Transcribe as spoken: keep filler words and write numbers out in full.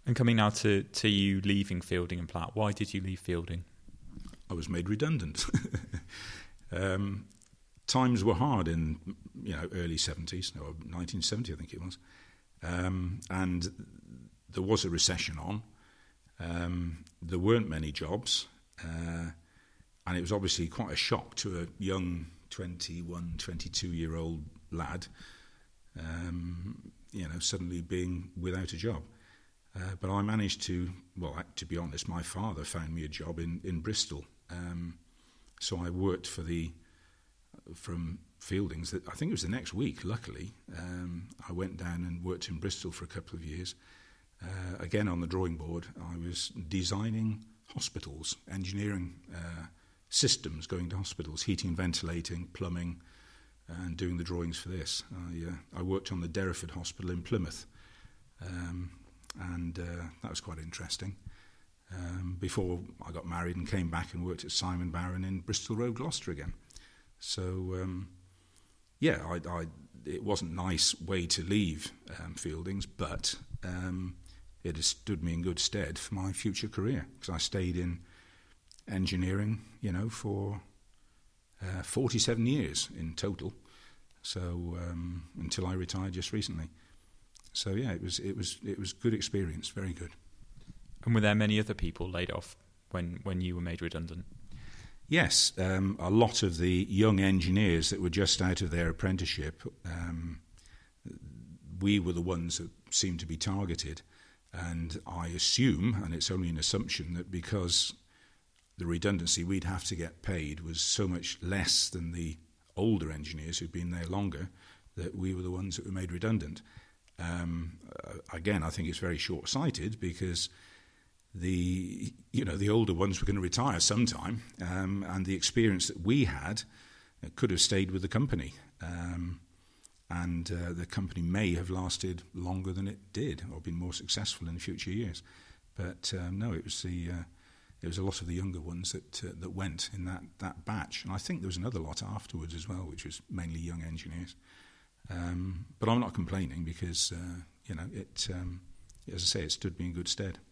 And coming now to, to you leaving Fielding and Platt, why did you leave Fielding? I was made redundant. um, times were hard in, you know, early seventies, no, nineteen seventy I think it was, um, and there was a recession on. Um, there weren't many jobs, uh, and it was obviously quite a shock to a young twenty-one, twenty-two-year-old lad, um, you know, suddenly being without a job. Uh, but I managed to, well, to be honest, my father found me a job in, in Bristol. Um, so I worked for the, from Fieldings, I think it was the next week, luckily. Um, I went down and worked in Bristol for a couple of years. Uh, again, on the drawing board, I was designing hospitals, engineering uh, systems going to hospitals, heating and ventilating, plumbing, and doing the drawings for this. I, uh, I worked on the Derriford Hospital in Plymouth, um, and uh, that was quite interesting. Um, before I got married and came back and worked at Simon Barron in Bristol Road, Gloucester again. So, um, yeah, I, I, it wasn't a nice way to leave um, Fieldings, but um, it has stood me in good stead for my future career, because I stayed in engineering, you know, for uh, forty-seven years in total. So um, until I retired just recently. So yeah, it was it was it was good experience, very good. And were there many other people laid off when, when you were made redundant? Yes, um, a lot of the young engineers that were just out of their apprenticeship, um, we were the ones that seemed to be targeted. And I assume, and it's only an assumption, that because the redundancy we'd have to get paid was so much less than the older engineers who'd been there longer, that we were the ones that were made redundant. Um, uh, again, I think it's very short-sighted, because the you know the older ones were going to retire sometime, um, and the experience that we had uh, could have stayed with the company, um, and uh, the company may have lasted longer than it did, or been more successful in future years. But um, no, it was the uh, it was a lot of the younger ones that uh, that went in that that batch, and I think there was another lot afterwards as well, which was mainly young engineers. Um, but I'm not complaining, because uh, you know it. Um, as I say, it stood me in good stead.